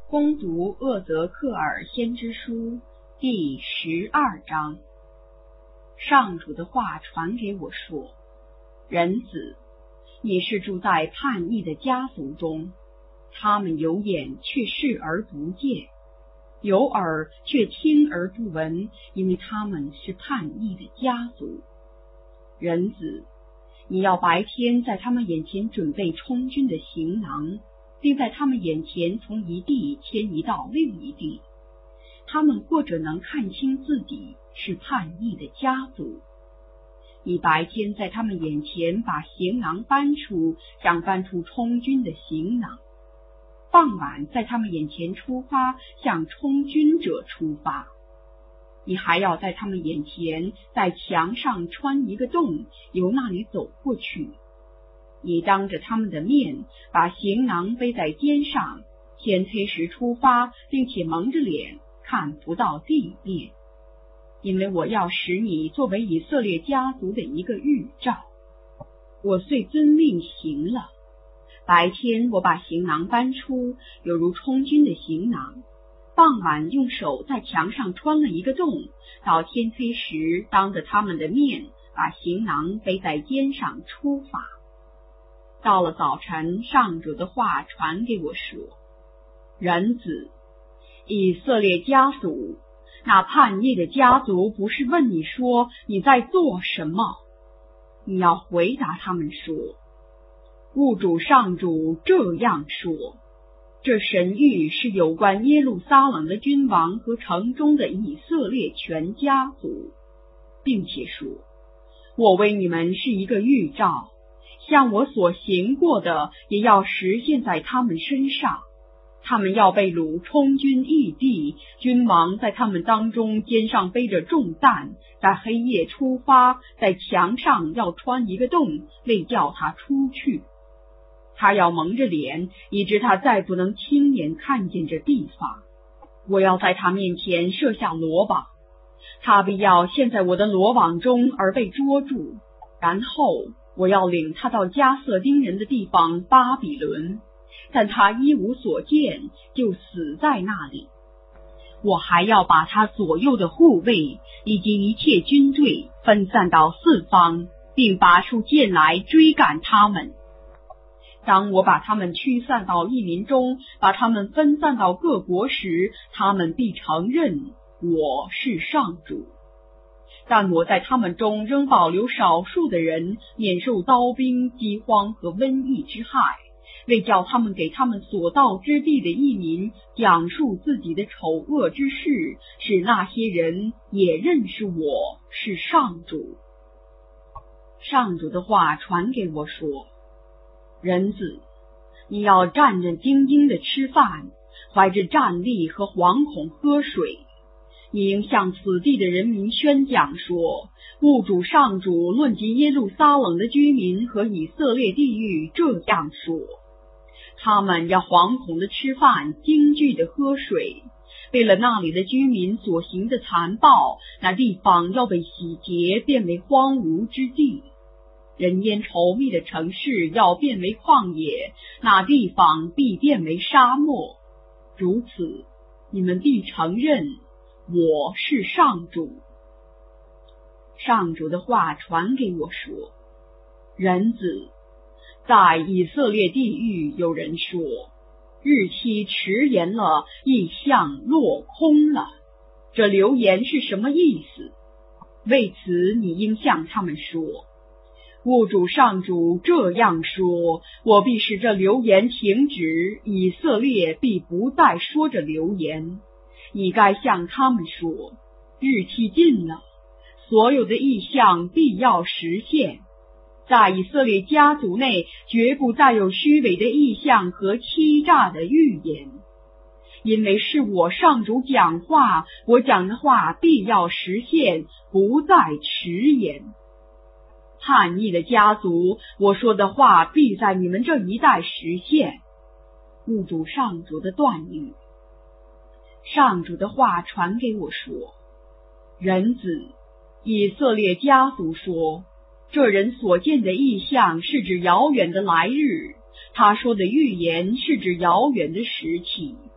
攻读厄泽克尔先知书第12章。上主的话传给我说：人子，你是住在叛逆的家族中，他们有眼却视而不见，有耳却听而不闻，因为他们是叛逆的家族。人子，你要白天在他们眼前准备充军的行囊，并在他们眼前从一地迁移到另一地，他们或者能看清自己是叛逆的家族。你白天在他们眼前把行囊搬出，像搬出充军的行囊；傍晚在他们眼前出发，像充军者出发。你还要在他们眼前在墙上穿一个洞，由那里走过去。你当着他们的面把行囊背在肩上，天黑时出发，并且蒙着脸，看不到地面，因为我要使你作为以色列家族的一个预兆。我遂遵命行了。白天我把行囊搬出，犹如充军的行囊；傍晚用手在墙上穿了一个洞，到天黑时当着他们的面把行囊背在肩上出发。到了早晨，上主的话传给我说：人子，以色列家族，那叛逆的家族不是问你说你在做什么，你要回答他们说：物主上主这样说，这神谕是有关耶路撒冷的君王和城中的以色列全家族，并且说，我为你们是一个预兆，像我所行过的也要实现在他们身上。他们要被掳充军异地，君王在他们当中肩上背着重担，在黑夜出发，在墙上要穿一个洞，为叫他出去。他要蒙着脸，以致他再不能亲眼看见这地方。我要在他面前设下罗网，他必要陷在我的罗网中而被捉住，然后我要领他到加色丁人的地方巴比伦，但他一无所见，就死在那里。我还要把他左右的护卫以及一切军队分散到四方，并拔出剑来追赶他们。当我把他们驱散到异民中，把他们分散到各国时，他们必承认我是上主。但我在他们中仍保留少数的人，免受刀兵、饥荒和瘟疫之害，为叫他们给他们所到之地的异民讲述自己的丑恶之事，使那些人也认识我是上主。上主的话传给我说：人子，你要战战兢兢地吃饭，怀着战栗和惶恐喝水。你应向此地的人民宣讲说，物主上主论及耶路撒冷的居民和以色列地域这样说：他们要惶恐地吃饭，惊惧地喝水。为了那里的居民所行的残暴，那地方要被洗劫，变为荒芜之地。人烟稠密的城市要变为旷野，那地方必变为沙漠。如此，你们必承认我是上主。上主的话传给我说：人子，在以色列地域有人说，日期迟延了，异象落空了。这流言是什么意思？为此你应向他们说，物主上主这样说，我必使这流言停止，以色列必不再说这流言。你该向他们说，日期近了，所有的异象必要实现。在以色列家族内，绝不再有虚伪的异象和欺诈的预言，因为是我上主讲话，我讲的话必要实现，不再迟延。叛逆的家族，我说的话必在你们这一代实现。物主上主的断语。上主的话传给我说：人子，以色列家族说，这人所见的异象是指遥远的来日，他说的预言是指遥远的时期。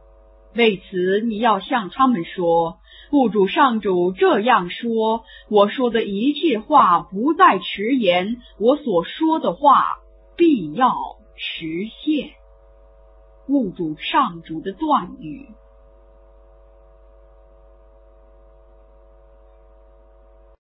为此，你要向他们说，部主上主这样说，我说的一切话不再迟延，我所说的话必要实现。部主上主的断语